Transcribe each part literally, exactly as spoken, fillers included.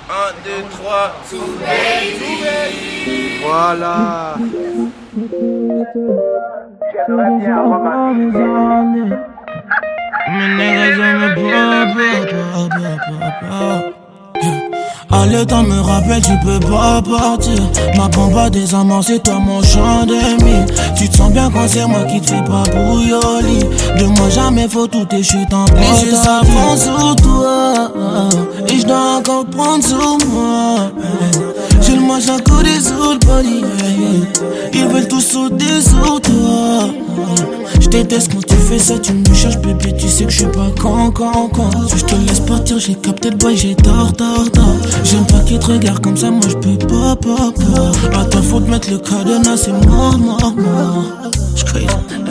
un, deux, trois, tout baby. Voilà. J'aimerais bien remarquer. Mes nègres aiment pas, pas, pas, pas. Allez, t'en me rappelle, tu peux pas partir. Ma bombe a désamorcé, toi mon champ de mine. Tu te sens bien quand c'est moi qui te fais pas bouilloli. De moi jamais faut tout et je suis en prise. Ça prend sur toi et je dois encore prendre sur moi. J'ai le manche à côté sur le body. Ils veulent tous sauter sur toi. Je déteste quand tu fais ça, tu me cherches bébé, tu sais que je suis pas con, con, con. Si je te laisse partir, j'ai capté le boy, j'ai tort, tort, tort. J'aime pas qu'ils te regardent comme ça, moi je peux pas, pas, pas. À toi faut te mettre le cadenas, c'est mort, mort, mort. J'craze.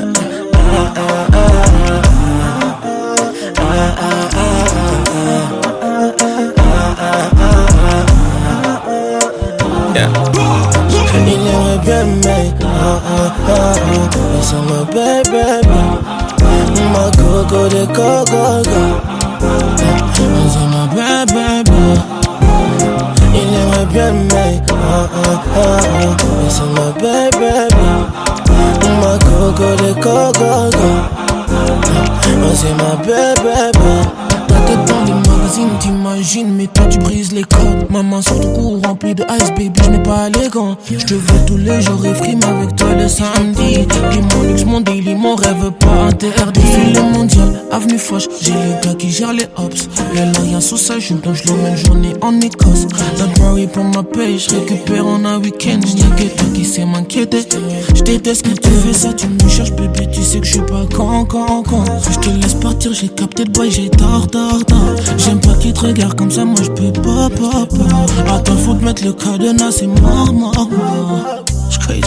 Il aimerait bien m'aimer, ah ah ah ah. Laisse-moi baby, ma coco de coco. Laisse-moi baby. Il aimerait bien m'aimer, ah ah ah ah. Laisse-moi baby, ma coco de coco. Laisse-moi baby. Ta tête dans les magazines, t'imagines, mais toi tu brises les codes. Maman sort ton cou rempli de ice, baby, je n'ai pas les gants. Je te veux tous les jours et frime avec toi le samedi. Dis mon luxe, mon daily, mon rêve pas interdit. Défilé mondial, avenue Foch, j'ai les gars qui gèrent les hops. Elle a rien sous sa jupe, donc je l'emmène journée en Écosse. Don't worry pour ma paye, je récupère en un week-end. Y'a toi qui sait m'inquiéter. Je déteste quand tu fais ça, tu me cherches bébé, tu sais que je suis pas con, con, con. Si je te laisse partir, j'ai capté le boy, j'ai tort, tort, tort. J'aime pas qu'ils te regardent comme ça, moi je peux pas, pas, pas. À toi faut te mettre le cadenas, c'est mort, mort, mort. J'craze.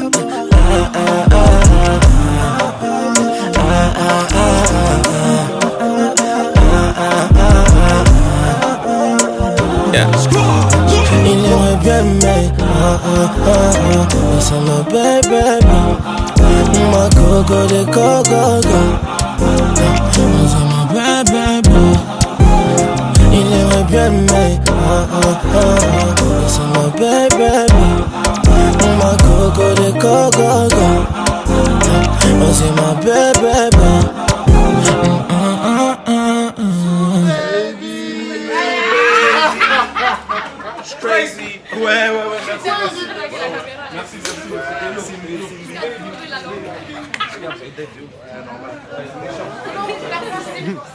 Il aimerait bien m'aimer, ah ah ah ah. Laisse-moi baby, ma coco de coco. Laisse-moi baby. Il aimerait bien m'aimer, ah ah ah ah. Laisse-moi baby, ma coco de coco. Laisse-moi baby. Crazy. Ouais, ouais, ouais, merci, merci. Merci, merci. Merci, merci.